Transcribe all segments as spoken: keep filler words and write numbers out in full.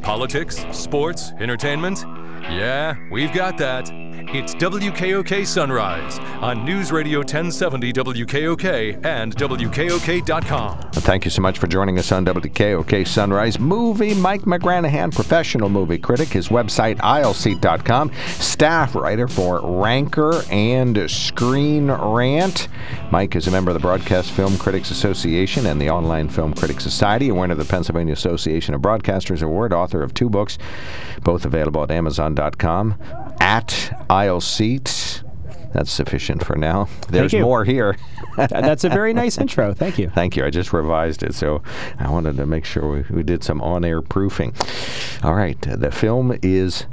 Politics, sports, entertainment? Yeah, we've got that. It's W K O K Sunrise on News Radio ten seventy W K O K and W K O K dot com. Thank you so much for joining us on W K O K Sunrise Movie. Mike McGranahan, professional movie critic. His website, aisle seat dot com. Staff writer for Ranker and Screen Rant. Mike is a member of the Broadcast Film Critics Association and the Online Film Critics Society, a winner of the Pennsylvania Association of Broadcasters Award, author of two books, both available at amazon dot com. At Aisle Seat. That's sufficient for now. There's more here. That's a very nice intro. Thank you. Thank you. I just revised it, so I wanted to make sure we, we did some on-air proofing. All right. The film is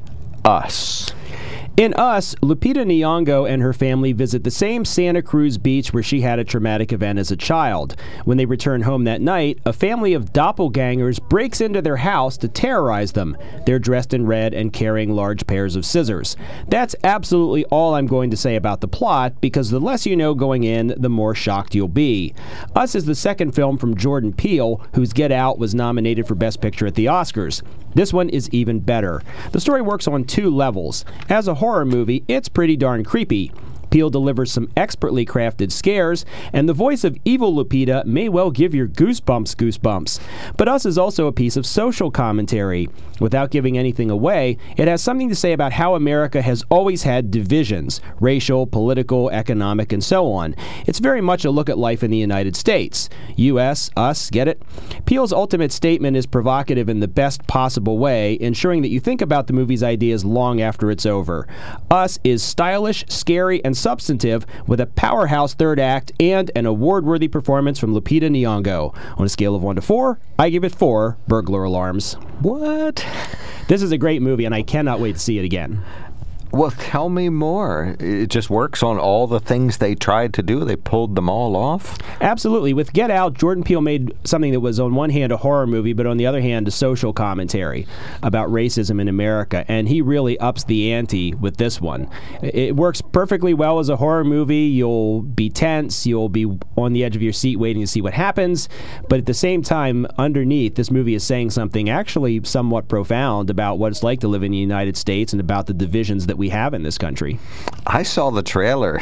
Us. In Us, Lupita Nyong'o and her family visit the same Santa Cruz beach where she had a traumatic event as a child. When they return home that night, a family of doppelgangers breaks into their house to terrorize them. They're dressed in red and carrying large pairs of scissors. That's absolutely all I'm going to say about the plot, because the less you know going in, the more shocked you'll be. Us is the second film from Jordan Peele, whose Get Out was nominated for Best Picture at the Oscars. This one is even better. The story works on two levels. As a horror movie, it's pretty darn creepy. Peele delivers some expertly crafted scares, and the voice of evil Lupita may well give your goosebumps goosebumps. But Us is also a piece of social commentary. Without giving anything away, it has something to say about how America has always had divisions, racial, political, economic, and so on. It's very much a look at life in the United States. U S, us, get it? Peele's ultimate statement is provocative in the best possible way, ensuring that you think about the movie's ideas long after it's over. Us is stylish, scary, and substantive, with a powerhouse third act and an award-worthy performance from Lupita Nyong'o. On a scale of one to four, I give it four burglar alarms. What? This is a great movie, and I cannot wait to see it again. Well, tell me more. It just works on all the things they tried to do. They pulled them all off? Absolutely. With Get Out, Jordan Peele made something that was on one hand a horror movie, but on the other hand a social commentary about racism in America, and he really ups the ante with this one. It works perfectly well as a horror movie. You'll be tense, you'll be on the edge of your seat waiting to see what happens, but at the same time, underneath, this movie is saying something actually somewhat profound about what it's like to live in the United States and about the divisions that we we have in this country. I saw the trailer.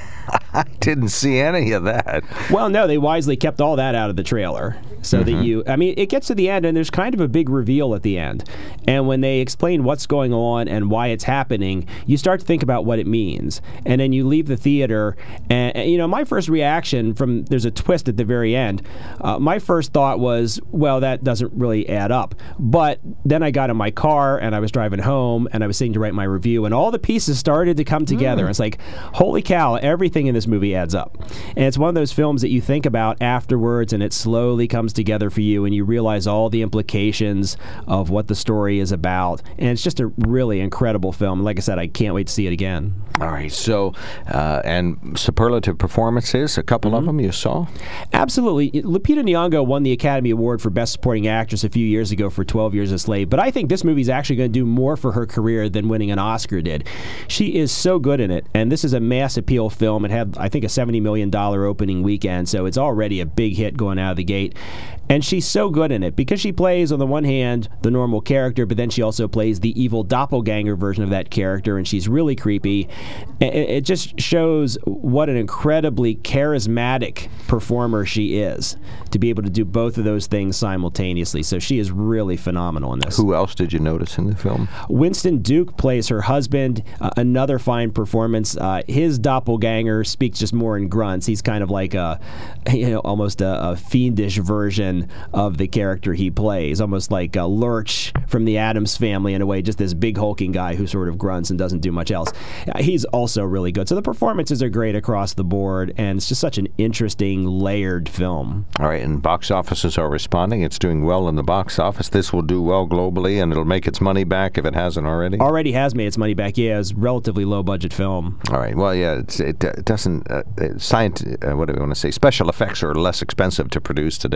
I didn't see any of that. Well, no, they wisely kept all that out of the trailer. So mm-hmm. that you, I mean, it gets to the end and there's kind of a big reveal at the end. And when they explain what's going on and why it's happening, you start to think about what it means. And then you leave the theater and, and you know, my first reaction from, there's a twist at the very end. Uh, my first thought was, well, that doesn't really add up. But then I got in my car and I was driving home and I was sitting to write my review and all the pieces started to come together. Mm. It's like, holy cow, everything in this movie adds up. And it's one of those films that you think about afterwards and it slowly comes together for you and you realize all the implications of what the story is about. And it's just a really incredible film. Like I said, I can't wait to see it again. All right. So, uh, and superlative performances, a couple mm-hmm. of them you saw? Absolutely. Lupita Nyong'o won the Academy Award for Best Supporting Actress a few years ago for twelve Years a Slave, but I think this movie is actually going to do more for her career than winning an Oscar did. She is so good in it, and this is a mass appeal film. It had, I think, a seventy million dollars opening weekend, so it's already a big hit going out of the gate. And she's so good in it because she plays, on the one hand, the normal character, but then she also plays the evil doppelganger version of that character, and she's really creepy. It just shows what an incredibly charismatic performer she is, to be able to do both of those things simultaneously. So she is really phenomenal in this. Who else did you notice in the film? Winston Duke plays her husband, uh, another fine performance. Uh, his doppelganger speaks just more in grunts. He's kind of like a, you know, almost a, a fiendish version of the character he plays, almost like a Lurch from the Addams Family in a way, just this big hulking guy who sort of grunts and doesn't do much else. Uh, he's also really good. So the performances are great across the board, and it's just such an interesting, layered film. All right, and box offices are responding. It's doing well in the box office. This will do well globally, and it'll make its money back if it hasn't already? Already has made its money back, yeah. It's a relatively low-budget film. All right, well, yeah, it's, it, it doesn't, uh, science, uh, what do we want to say, special effects are less expensive to produce today. It's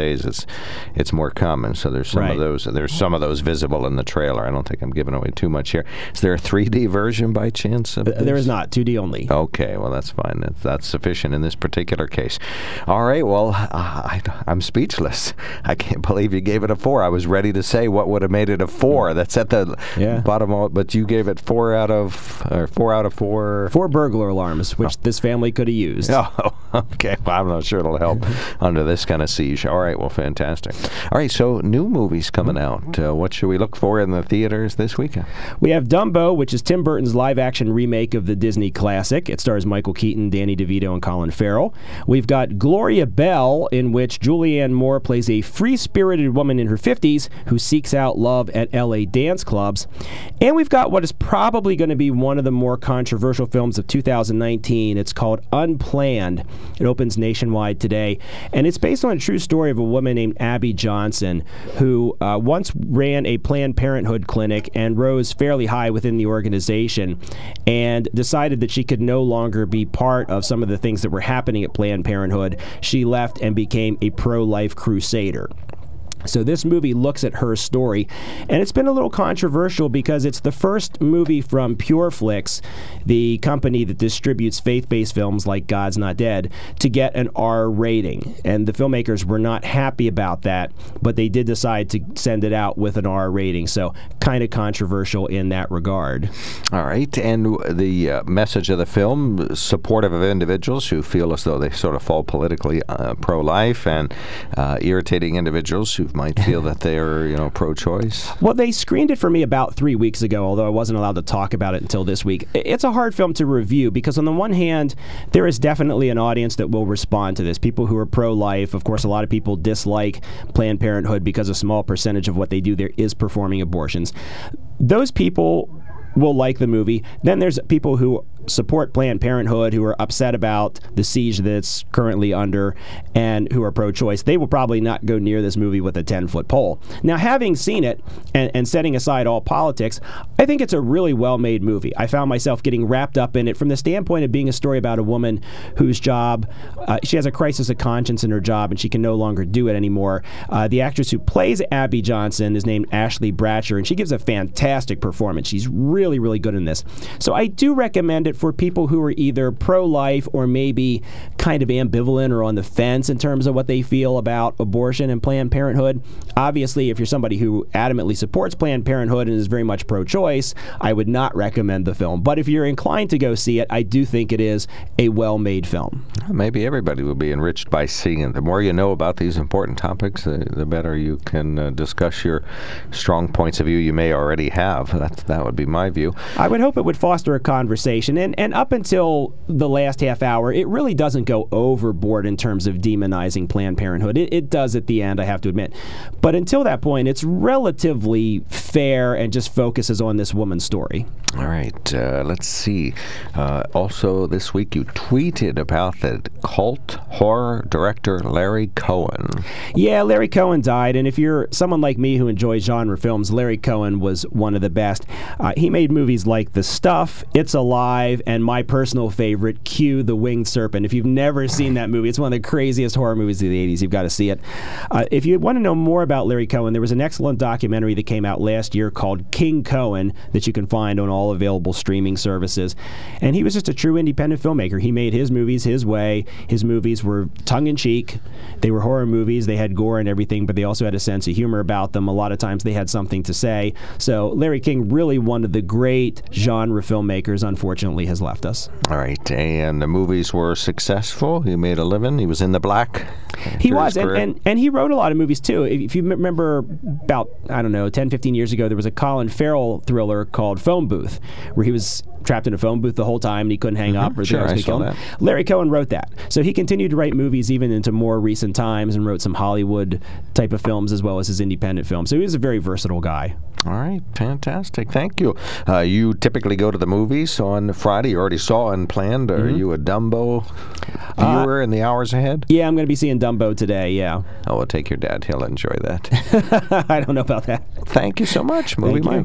it's more common. So there's some Right. of those. There's some of those visible in the trailer. I don't think I'm giving away too much here. Is there a three D version by chance of Uh, There this? is not. two D only. Okay, well, that's fine. That's, that's sufficient in this particular case. All right, well, uh, I, I'm speechless. I can't believe you gave it a four. I was ready to say what would have made it a four. That's at the Yeah. bottom of, but you gave it four out of, or four out of four. Four burglar alarms, which this family could have used. Oh, okay. Well, I'm not sure it'll help under this kind of siege. All right, well, fantastic. All right, so new movies coming out. Uh, what should we look for in the theaters this weekend? We have Dumbo, which is Tim Burton's live-action remake of the Disney classic. It stars Michael Keaton, Danny DeVito, and Colin Farrell. We've got Gloria Bell, in which Julianne Moore plays a free-spirited woman in her fifties who seeks out love at L A dance clubs. And we've got what is probably going to be one of the more controversial films of two thousand nineteen. It's called Unplanned. It opens nationwide today, and it's based on a true story of a woman named Abby Johnson, who uh, once ran a Planned Parenthood clinic and rose fairly high within the organization, and decided that she could no longer be part of some of the things that were happening at Planned Parenthood. She left and became a pro-life crusader. So this movie looks at her story, and it's been a little controversial because it's the first movie from PureFlix, the company that distributes faith-based films like God's Not Dead, to get an R rating. And the filmmakers were not happy about that, but they did decide to send it out with an R rating. So kind of controversial in that regard. All right, and the uh, message of the film, supportive of individuals who feel as though they sort of fall politically uh, pro-life, and uh, irritating individuals who might feel that they're, you know, pro-choice. Well, they screened it for me about three weeks ago, although I wasn't allowed to talk about it until this week. It's a hard film to review because on the one hand, there is definitely an audience that will respond to this. People who are pro-life. Of course, a lot of people dislike Planned Parenthood because a small percentage of what they do there is performing abortions. Those people will like the movie. Then there's people who support Planned Parenthood, who are upset about the siege that's currently under, and who are pro-choice. They will probably not go near this movie with a ten-foot pole. Now, having seen it, and, and setting aside all politics, I think it's a really well-made movie. I found myself getting wrapped up in it from the standpoint of being a story about a woman whose job, uh, she has a crisis of conscience in her job, and she can no longer do it anymore. Uh, the actress who plays Abby Johnson is named Ashley Bratcher, and she gives a fantastic performance. She's really, really good in this. So I do recommend it for people who are either pro-life or maybe kind of ambivalent or on the fence in terms of what they feel about abortion and Planned Parenthood. Obviously, if you're somebody who adamantly supports Planned Parenthood and is very much pro-choice, I would not recommend the film. But if you're inclined to go see it, I do think it is a well-made film. Maybe everybody will be enriched by seeing it. The more you know about these important topics, the, the better you can uh, discuss your strong points of view you may already have. That, that would be my view. I would hope it would foster a conversation. And, and up until the last half hour, it really doesn't go overboard in terms of demonizing Planned Parenthood. It, it does at the end, I have to admit. But until that point, it's relatively fair and just focuses on this woman's story. All right, uh, let's see. Uh, also, this week you tweeted about the cult horror director Larry Cohen. Yeah, Larry Cohen died, and if you're someone like me who enjoys genre films, Larry Cohen was one of the best. Uh, he made movies like The Stuff, It's Alive, and my personal favorite, Q, the Winged Serpent. If you've never seen that movie, it's one of the craziest horror movies of the eighties. You've got to see it. Uh, if you want to know more about Larry Cohen, there was an excellent documentary that came out last year called King Cohen that you can find on all available streaming services. And he was just a true independent filmmaker. He made his movies his way. His movies were tongue-in-cheek. They were horror movies. They had gore and everything, but they also had a sense of humor about them. A lot of times they had something to say. So Larry King, really one of the great genre filmmakers, unfortunately has left us. All right, and the movies were successful. He made a living. He was in the black. He was, and, and, and he wrote a lot of movies, too. If you remember about, I don't know, ten, fifteen years ago, there was a Colin Farrell thriller called Phone Booth, where he was trapped in a phone booth the whole time and he couldn't hang mm-hmm. up or sure, the I saw that. Larry Cohen wrote that. So he continued to write movies even into more recent times and wrote some Hollywood type of films as well as his independent films. So he was a very versatile guy. All right, fantastic. Thank you. Uh, you typically go to the movies on Friday. You already saw Unplanned. Are mm-hmm. you a Dumbo viewer uh, in the hours ahead? Yeah, I'm going to be seeing Dumbo today, yeah. Oh, well, take your dad. He'll enjoy that. I don't know about that. Thank you so much, Movie Thank Mike. You.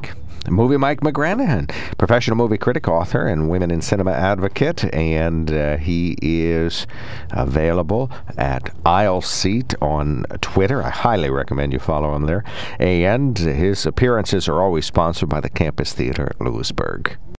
Movie Mike McGranahan, professional movie critic, author, and women in cinema advocate, and uh, he is available at Aisle Seat on Twitter. I highly recommend you follow him there. And his appearances are always sponsored by the Campus Theater at Lewisburg.